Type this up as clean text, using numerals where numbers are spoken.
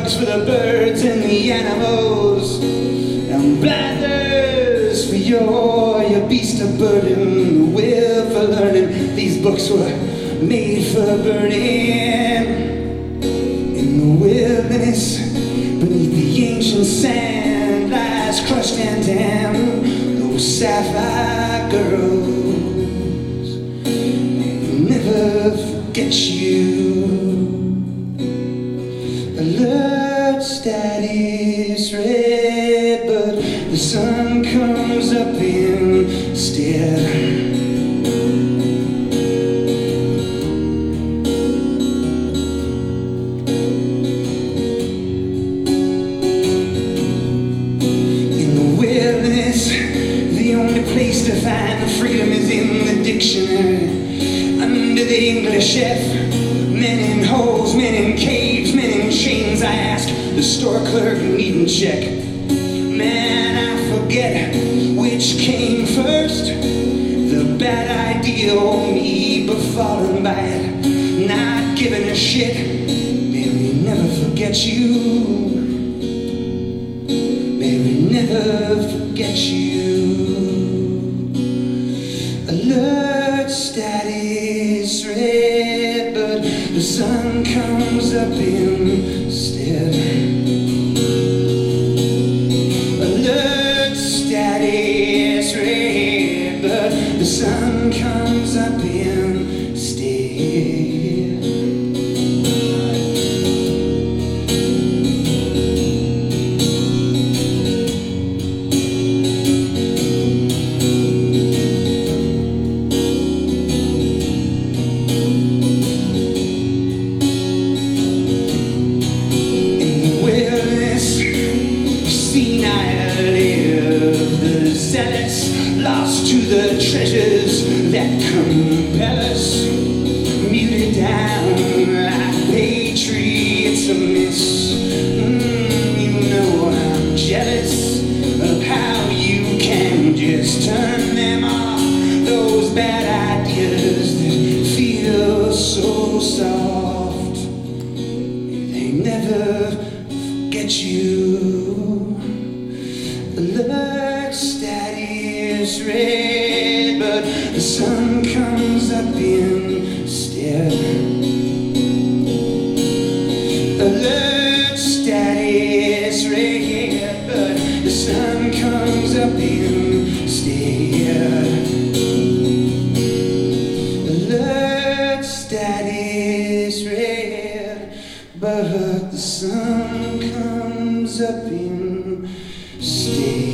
hugs for the birds and the animals, and blathers for your beast of burden, the will for learning. These books were made for burning. In the wilderness, beneath the ancient sand, lies crushed and damned those sapphire girls. They'll never forget you. Alert status red, but the sun comes up instead. To find the freedom is in the dictionary. Under the English F, men in holes, men in caves, men in chains. I ask the store clerk, needn't check. Man, I forget which came first, the bad idea or me befallen by it, not giving a shit. May we never forget you. May we never forget you. Alert status red, but the sun comes up instead. Alert status red, but the sun comes up instead. Lost to the treasures that compel us, muted down like patriots amiss. You know I'm jealous of how you can just turn them off, those bad ideas that feel so soft. They never forget you. Alert status red, but the sun comes up instead. Alert status red, but the sun comes up instead. Alert status red, but the sun comes up instead.